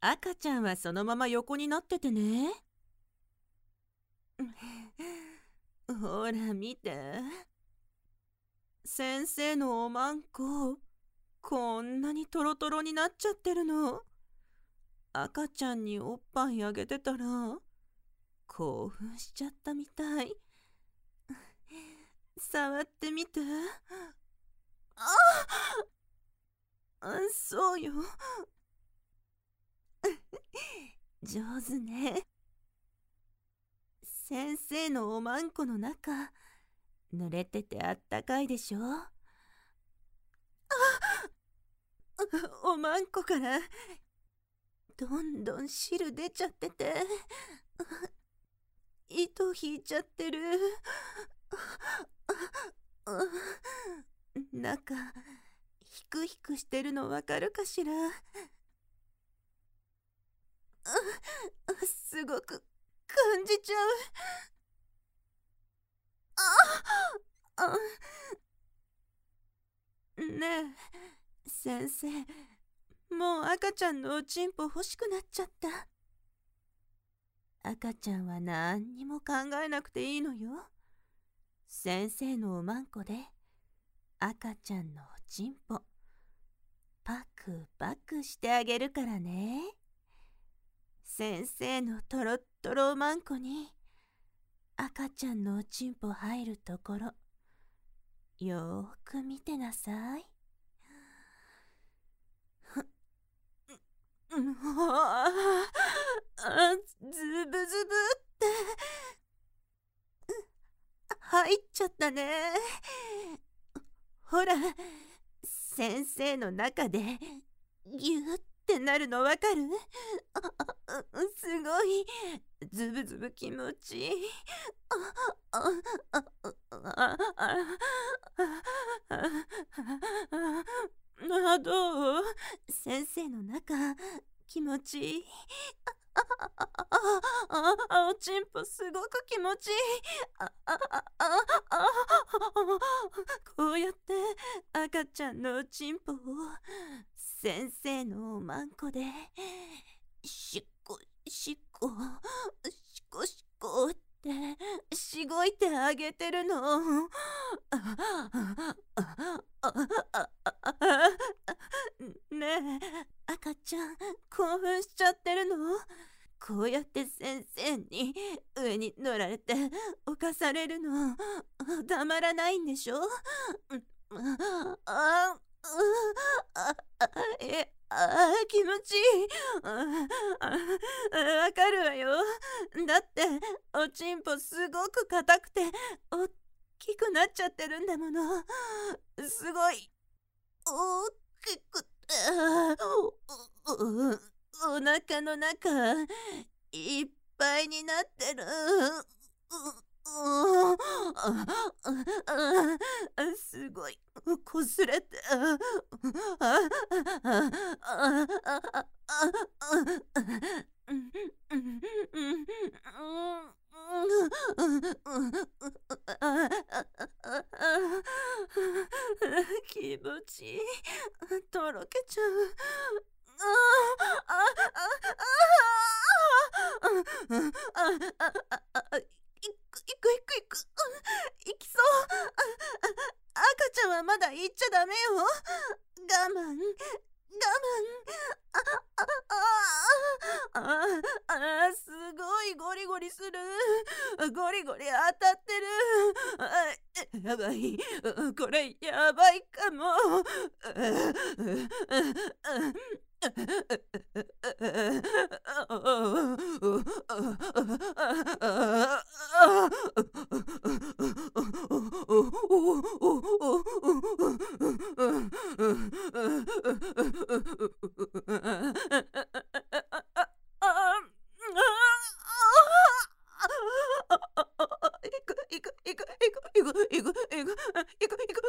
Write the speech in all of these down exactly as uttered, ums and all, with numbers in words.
赤ちゃんはそのまま横になっててね。ほら見て。先生のおまんこ、こんなにトロトロになっちゃってるの。赤ちゃんにおっぱいあげてたら興奮しちゃったみたい。触ってみて。ああ、そうよ。上手ね。先生のおまんこの中、濡れててあったかいでしょ。あ、おまんこからどんどん汁出ちゃってて、糸引いちゃってる。中ヒクヒクしてるのわかるかしら。すごく感じちゃう。ああねえ先生、もう赤ちゃんのおちんぽ欲しくなっちゃった。赤ちゃんは何にも考えなくていいのよ。先生のおまんこで赤ちゃんのおちんぽパクパクしてあげるからね。先生のとろっとろおまんこに赤ちゃんのおちんぽ入るところ、よーく見てなさい。うわあ、ズブズブって入っちゃったね。ほら、先生の中でギューってなるのわかる？すごいズブズブ気持ちいい。あああああ、どう？先生の中気持ちいい。ああああ、おちんぽすごく気持ちいい。ああああ、こうやって赤ちゃんのおちんぽを先生のおまんこでしっこしっこしこしこってしごいてあげてるの。ねえ赤ちゃん、興奮しちゃってるの？こうやって先生に上に乗られて犯されるのたまらないんでしょ？ああえあ気持ちいい。わかるわよ。だっておちんぽすごく硬くておっきくなっちゃってるんだもの。すごいおっきくてお腹の中いっぱいになってる。すごいこすれて気持ちいい。とろけちゃう。いくいくいくいくいきそう。赤ちゃんはまだ行っちゃダメよ。我慢我慢。ああああ、すごいゴリゴリする。ゴリゴリ当たってる。やばい、これやばいかも。いくいくいくいくいくいくいくいくいくいく。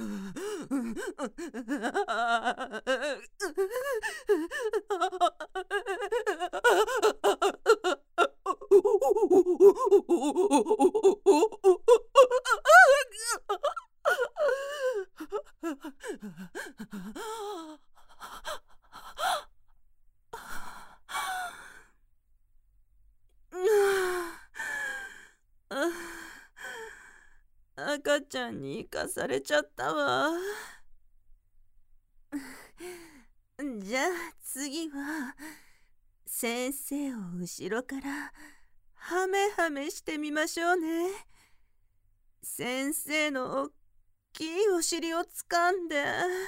赤ちゃんに生かされちゃったわ。じゃあ次は先生を後ろからハメハメしてみましょうね。先生のおっきいお尻をつかんで、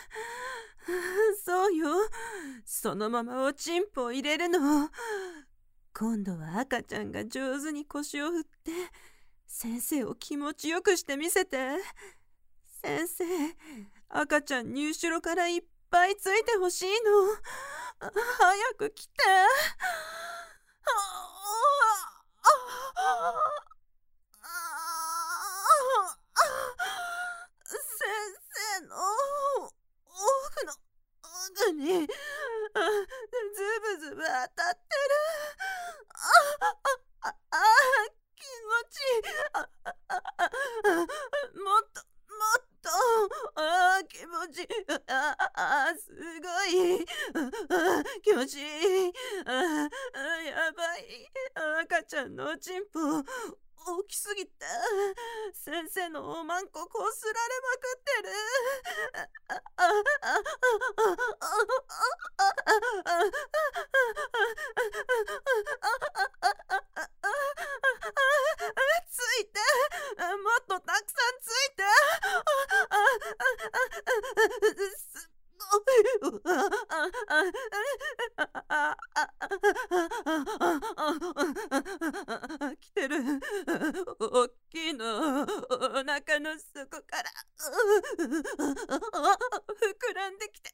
そうよ、そのままおちんぽを入れるの。今度は赤ちゃんが上手に腰を振って先生を気持ちよくしてみせて。先生、赤ちゃんに後ろからいっぱいついてほしいの。早く来て。先生の奥の奥にズブズブ当たってる。あああ気持ちいい。あああもっともっとあ気持ちいい。ああすごいあ気持ちいい。あやばい。赤ちゃんのおちんぽ大きすぎて先生のおまんここすられまくってる。あああああついて、もっとたくさんついて。すごい。来てる。おっきいの。お腹の底から膨らんできて。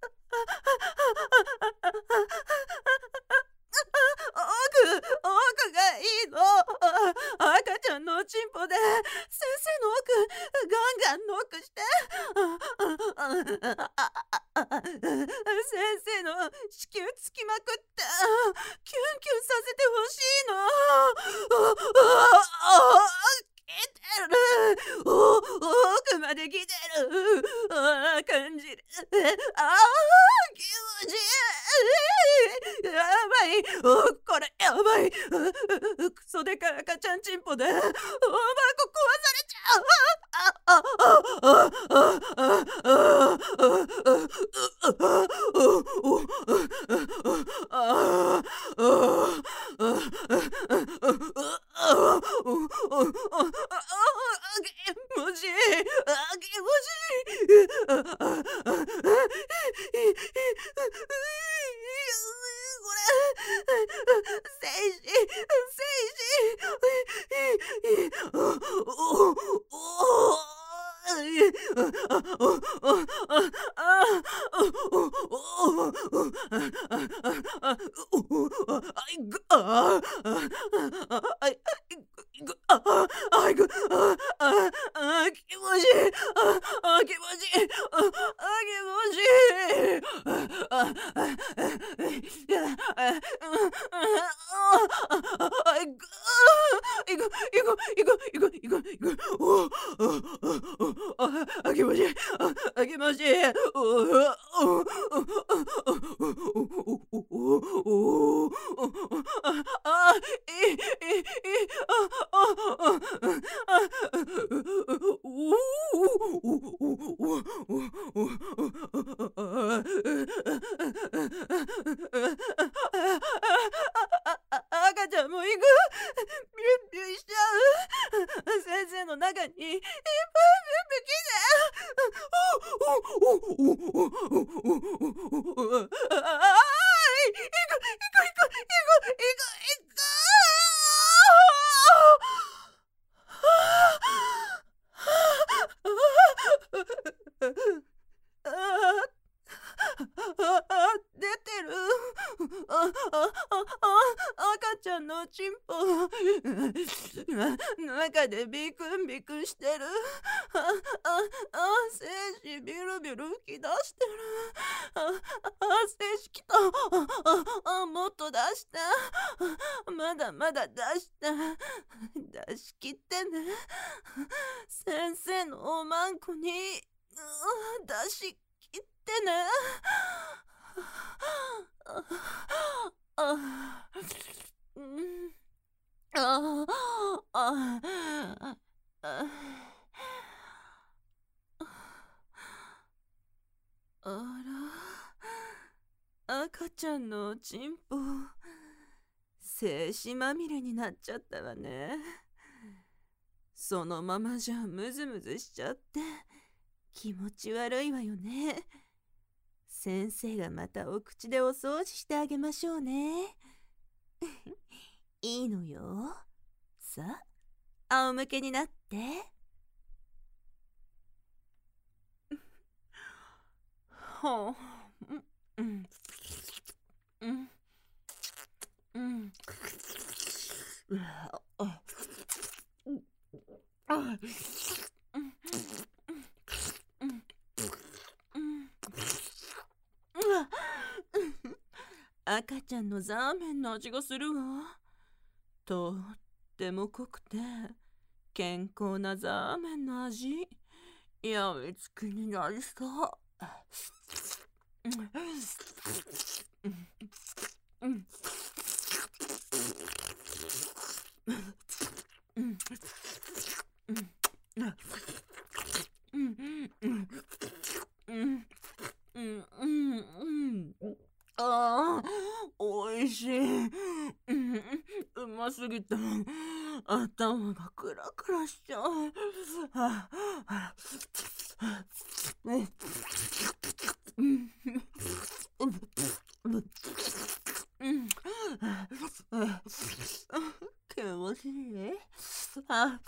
奥、奥がいいの。赤ちゃんのおちんぽで先生の奥ガンガンノックして。先生の子宮つきまくってキュンキュンさせてほしいの。来てる。奥まで来てる。感じる。ああ気持ちいい。やばい。これやばい。クソでかい赤ちゃんちんぽでおまんこ壊されちゃう。ああああ気持ちいい。気持ちいい。これ精子精子赤ちゃんも行く。ビュンビュンしちゃう。先生の中にいっぱいビュンビュン来て。ああ行く行く行く行く行く行く。 出てる。あ、あ、あ、あ、赤ちゃんのチンポ。中でビクンビクンしてる。あ、あ、あ、精子ビュルビュル吹き出してる。あ、あ、精子きた。あ、あ、あ、もっと出した。まだまだ出した。出し切ってね。先生のおまんこに、うん、出し切ってね。ああ、うん、ああ、ああ、あら、赤ちゃんのチンポ、精子まみれになっちゃったわね。そのままじゃムズムズしちゃって気持ち悪いわよね。先生がまたお口でお掃除してあげましょうね。いいのよ。さあ、仰向けになって。ほう、うん、うん、うん。赤ちゃんのザーメンの味がするわ。とっても濃くて健康なザーメンの味。やみつきになりそう。ああ、おいしい。うますぎて頭がクラクラしちゃう。気持ちいい。あ、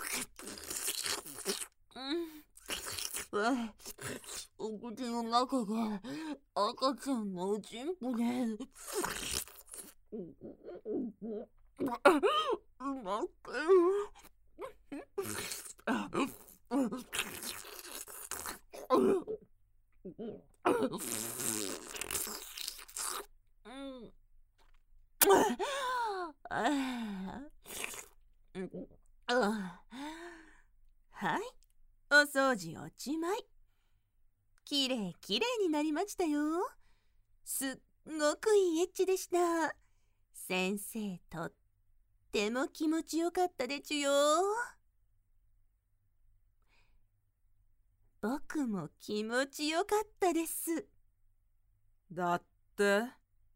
お口の中が赤ちゃんのおちんぽでうまくはい、お掃除おしまい。きれいきれいになりましたよ。すっごくいいエッチでした。先生とっても気持ちよかったでちゅよ。僕も気持ちよかったです。 だっては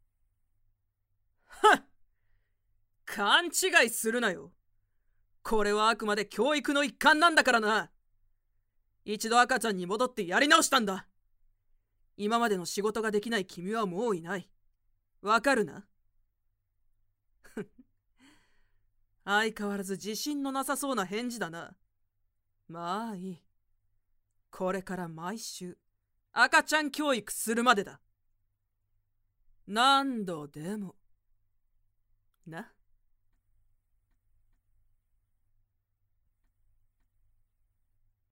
っ、勘違いするなよ。これはあくまで教育の一環なんだからな。一度赤ちゃんに戻ってやり直したんだ。今までの仕事ができない君はもういない。わかるな？相変わらず自信のなさそうな返事だな。まあいい。これから毎週赤ちゃん教育するまでだ。何度でもな。